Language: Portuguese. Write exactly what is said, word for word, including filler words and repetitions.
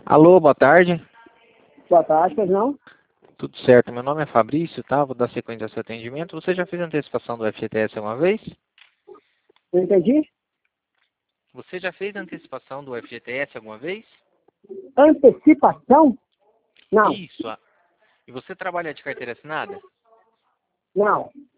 Alô, boa tarde. Boa tarde, pois não? Tudo certo, meu nome é Fabrício, tá? Vou dar sequência ao seu atendimento. Você já fez antecipação do F G T S alguma vez? Não entendi? Você já fez antecipação do F G T S alguma vez? Antecipação? Não, Isso. ah. E você trabalha de carteira assinada? não.